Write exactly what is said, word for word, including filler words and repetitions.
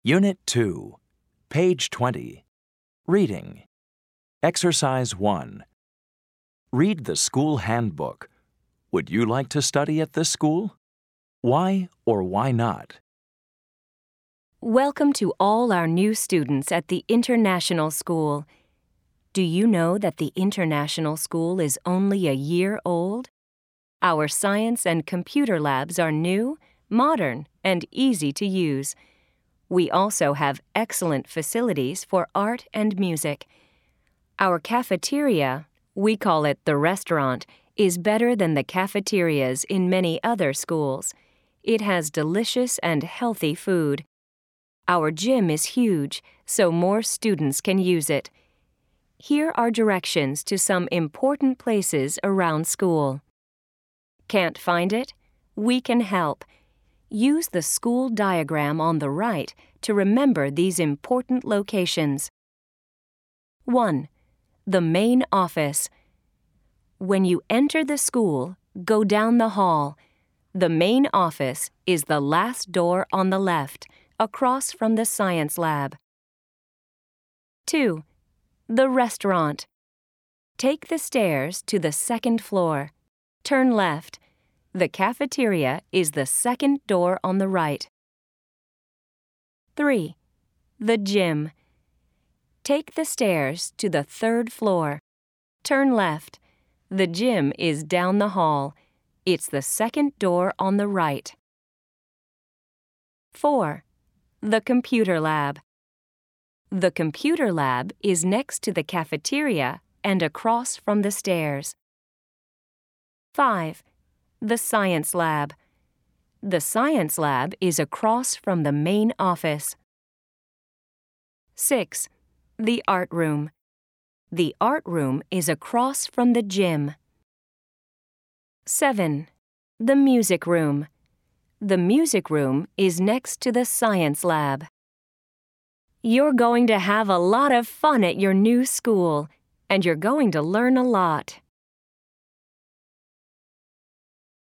Unit two, page twenty. Reading. Exercise one. Read the school handbook. Would you like to study at this school? Why or why not? Welcome to all our new students at the International School. Do you know that the International School is only a year old? Our science and computer labs are new, modern, and easy to use. We also have excellent facilities for art and music. Our cafeteria, we call it the restaurant, is better than the cafeterias in many other schools. It has delicious and healthy food. Our gym is huge, so more students can use it. Here are directions to some important places around school. Can't find it? We can help. Use the school diagram on the right to remember these important locations. one. The main office. When you enter the school, go down the hall. The main office is the last door on the left, across from the science lab. two. The restaurant. Take the stairs to the second floor. Turn left. The cafeteria is the second door on the right. three. The gym. Take the stairs to the third floor. Turn left. The gym is down the hall. It's the second door on the right. four. The computer lab. The computer lab is next to the cafeteria and across from the stairs. five. The science lab. The science lab is across from the main office. six. The art room. The art room is across from the gym. seven. The music room. The music room is next to the science lab. You're going to have a lot of fun at your new school, and you're going to learn a lot.